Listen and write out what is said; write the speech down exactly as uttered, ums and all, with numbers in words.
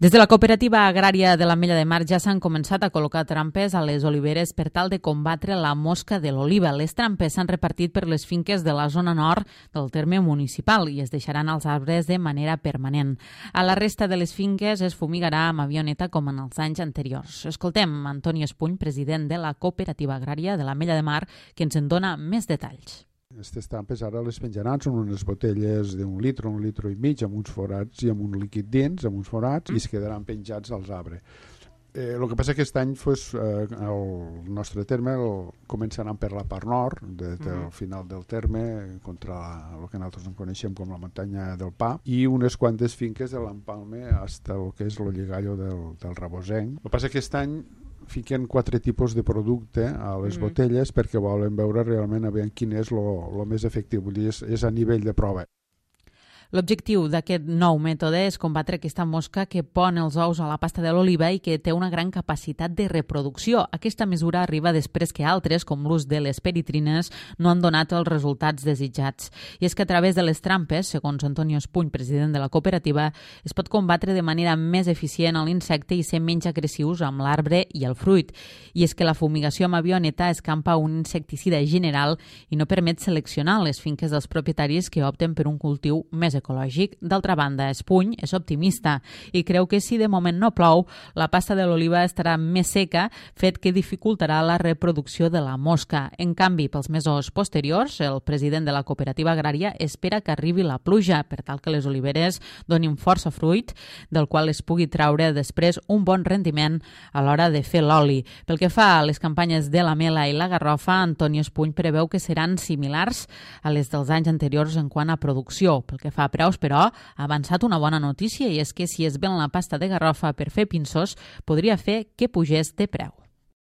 Des de la cooperativa agrària de l'Ametlla de Mar ja s'han començat a col·locar trampes a les oliveres per tal de combatre la mosca de l'oliva. Les trampes s'han repartit per les finques de la zona nord del terme municipal i es deixaran als arbres de manera permanent. A la resta de les finques es fumigarà amb avioneta com en els anys anteriors. Escoltem Antoni Espuny, president de la cooperativa agrària de l'Ametlla de Mar, que ens en dona més detalls. Aquestes trampes ara les penjaran, són unes botelles d'un litre, un litre i mig, amb uns forats i amb un líquid dins, amb uns forats, i es quedaran penjats als arbres. Eh, el que passa que aquest any pues, eh, el nostre terme el començaran per la part nord, des del mm. final del terme, contra la, el que nosaltres en coneixem com la muntanya del Pa, i unes quantes finques de l'Empalme fins al que és el lligallo del, del Rabosenc. El que passa que aquest any fiquen quatre tipus de producte a les mm. botelles perquè volen veure realment a veure quin és el més efectiu, vull dir, és, és a nivell de prova. L'objectiu d'aquest nou mètode és combatre aquesta mosca que pon els ous a la pasta de l'oliva i que té una gran capacitat de reproducció. Aquesta mesura arriba després que altres, com l'ús de les peritrines, no han donat els resultats desitjats. I és que a través de les trampes, segons Antoni Espuny, president de la cooperativa, es pot combatre de manera més eficient l'insecte i ser menys agressius amb l'arbre i el fruit. I és que la fumigació amb avioneta escampa un insecticida general i no permet seleccionar les finques dels propietaris que opten per un cultiu més ecològic. D'altra banda, Espuny és optimista i creu que si de moment no plou, la pasta de l'oliva estarà més seca, fet que dificultarà la reproducció de la mosca. En canvi, pels mesos posteriors, el president de la cooperativa agrària espera que arribi la pluja per tal que les oliveres donin força fruit, del qual es pugui traure després un bon rendiment a l'hora de fer l'oli. Pel que fa a les campanyes de la mela i la garrofa, Antoni Espuny preveu que seran similars a les dels anys anteriors en quant a producció. Pel que fa a preus, però, ha avançat una bona notícia i és que si es ven la pasta de garrofa per fer pinsos, podria fer que pugés de preu.